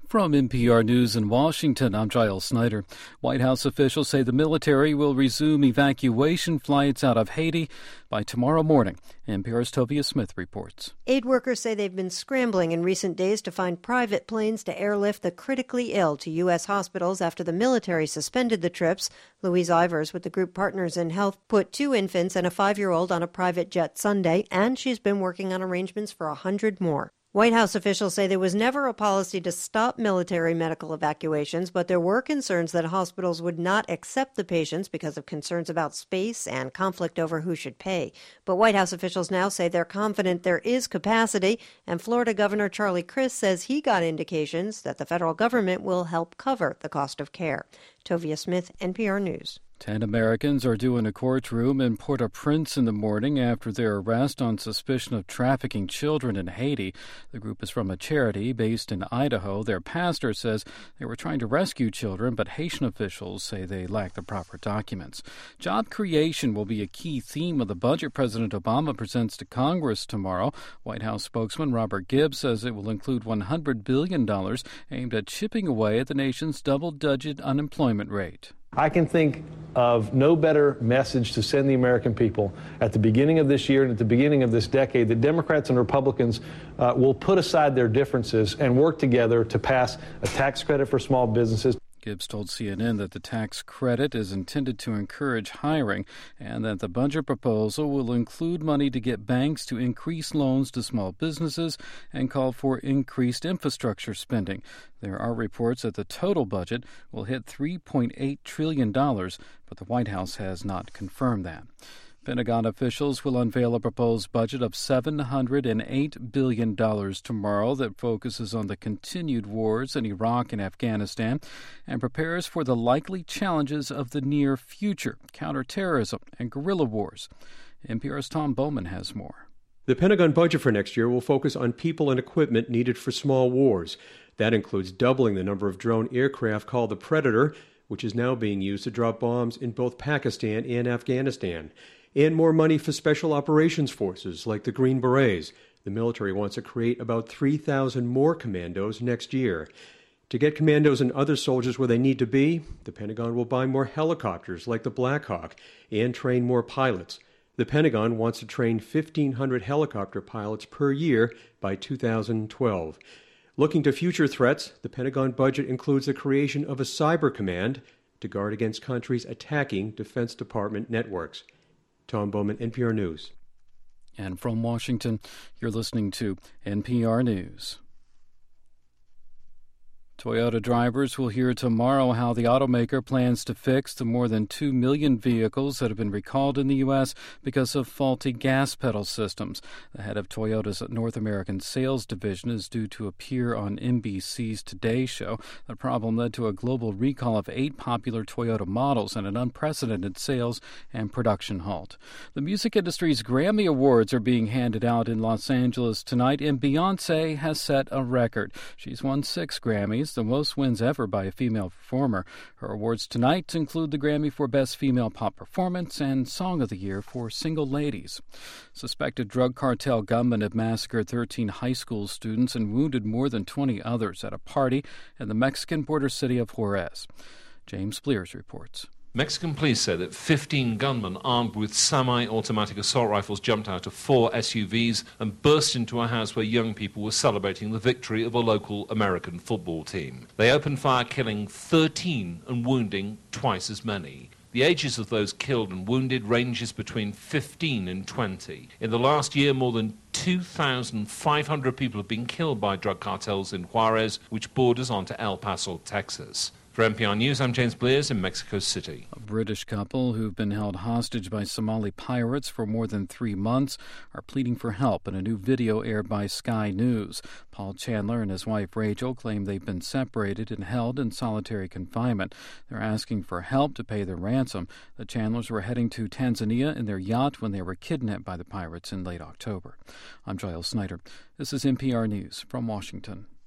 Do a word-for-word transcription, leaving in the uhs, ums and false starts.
From N P R News in Washington, I'm Giles Snyder. White House officials say the military will resume evacuation flights out of Haiti by tomorrow morning. N P R's Tovia Smith reports. Aid workers say they've been scrambling in recent days to find private planes to airlift the critically ill to U S hospitals after the military suspended the trips. Louise Ivers with the group Partners in Health put two infants and a five-year-old on a private jet Sunday, and she's been working on arrangements for a hundred more. White House officials say there was never a policy to stop military medical evacuations, but there were concerns that hospitals would not accept the patients because of concerns about space and conflict over who should pay. But White House officials now say they're confident there is capacity, and Florida Governor Charlie Crist says he got indications that the federal government will help cover the cost of care. Tovia Smith, N P R News. Ten Americans are due in a courtroom in Port-au-Prince in the morning after their arrest on suspicion of trafficking children in Haiti. The group is from a charity based in Idaho. Their pastor says they were trying to rescue children, but Haitian officials say they lack the proper documents. Job creation will be a key theme of the budget President Obama presents to Congress tomorrow. White House spokesman Robert Gibbs says it will include one hundred billion dollars aimed at chipping away at the nation's double-digit unemployment rate. I can think of no better message to send the American people at the beginning of this year and at the beginning of this decade that Democrats and Republicans uh, will put aside their differences and work together to pass a tax credit for small businesses. Gibbs told C N N that the tax credit is intended to encourage hiring and that the budget proposal will include money to get banks to increase loans to small businesses and call for increased infrastructure spending. There are reports that the total budget will hit three point eight trillion dollars, but the White House has not confirmed that. Pentagon officials will unveil a proposed budget of seven hundred eight billion dollars tomorrow that focuses on the continued wars in Iraq and Afghanistan and prepares for the likely challenges of the near future, counterterrorism and guerrilla wars. N P R's Tom Bowman has more. The Pentagon budget for next year will focus on people and equipment needed for small wars. That includes doubling the number of drone aircraft called the Predator, which is now being used to drop bombs in both Pakistan and Afghanistan, and more money for special operations forces like the Green Berets. The military wants to create about three thousand more commandos next year. To get commandos and other soldiers where they need to be, the Pentagon will buy more helicopters like the Black Hawk and train more pilots. The Pentagon wants to train fifteen hundred helicopter pilots per year by two thousand twelve. Looking to future threats, the Pentagon budget includes the creation of a cyber command to guard against countries attacking Defense Department networks. Tom Bowman, N P R News. And from Washington, you're listening to N P R News. Toyota drivers will hear tomorrow how the automaker plans to fix the more than two million vehicles that have been recalled in the U S because of faulty gas pedal systems. The head of Toyota's North American sales division is due to appear on N B C's Today Show. The problem led to a global recall of eight popular Toyota models and an unprecedented sales and production halt. The music industry's Grammy Awards are being handed out in Los Angeles tonight, and Beyoncé has set a record. She's won six Grammys, the most wins ever by a female performer. Her awards tonight include the Grammy for Best Female Pop Performance and Song of the Year for Single Ladies. Suspected drug cartel gunmen have massacred thirteen high school students and wounded more than twenty others at a party in the Mexican border city of Juarez. James Blears reports. Mexican police say that fifteen gunmen armed with semi-automatic assault rifles jumped out of four S U Vs and burst into a house where young people were celebrating the victory of a local American football team. They opened fire, killing thirteen and wounding twice as many. The ages of those killed and wounded ranges between fifteen and twenty. In the last year, more than two thousand five hundred people have been killed by drug cartels in Juarez, which borders onto El Paso, Texas. For N P R News, I'm James Blears in Mexico City. A British couple who've been held hostage by Somali pirates for more than three months are pleading for help in a new video aired by Sky News. Paul Chandler and his wife Rachel claim they've been separated and held in solitary confinement. They're asking for help to pay their ransom. The Chandlers were heading to Tanzania in their yacht when they were kidnapped by the pirates in late October. I'm Giles Snyder. This is N P R News from Washington.